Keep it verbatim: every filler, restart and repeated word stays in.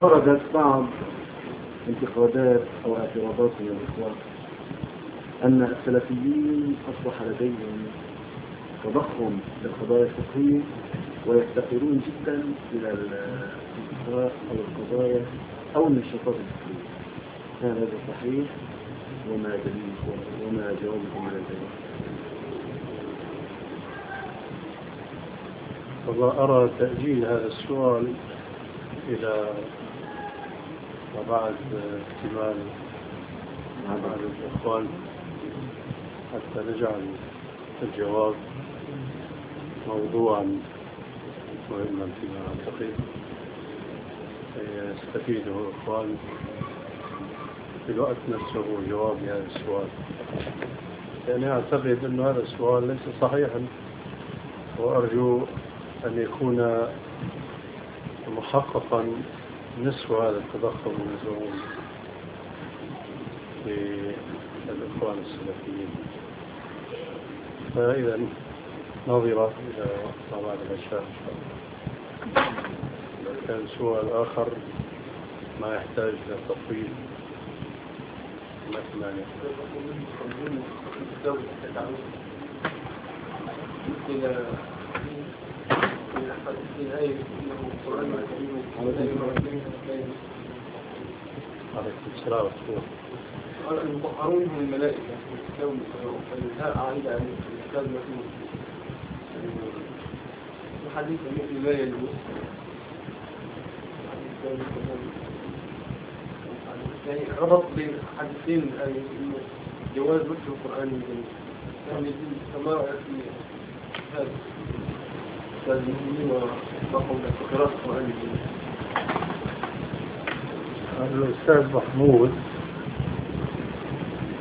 وردت بعض انتقادات أو اعتراضات من الإخوان أن السلفيين أصبح لديهم تضخم للقضايا الفقهية ويفتقرون جدا إلى الإسراء أو القضايا أو النشاطات الفقهية. هل هذا صحيح؟ وما دليل وما جوابكم على ذلك؟ والله أرى تأجيل هذا السؤال إلى بعد اكتمال عدد الإخوان حتى نجعل الجواب موضوعا مهما فيما أعتقد يستفيده الإخوان في الوقت نفسه جواب هذا السؤال. يعني أعتقد أن هذا السؤال ليس صحيحا، وأرجو أن يكون محققا نصف هذا التضخم المزعوم للإخوان السلفيين. فإذا نظرة إلى بعض الأشياء إن شاء الله. إذا كان سؤال آخر ما يحتاج إلى تطويل ما ثمانية عليكم السلام ورحمة المطهرون من الملائكة فالإنهاء عائد عن الإسلام المسلم الحديث المؤمن لا يلوث يعني ربط بين حديثين جواز وجه القرآن الكريم يعني كما في هذا المؤمنين وقوم قراءة القرآن الكريم. الأستاذ محمود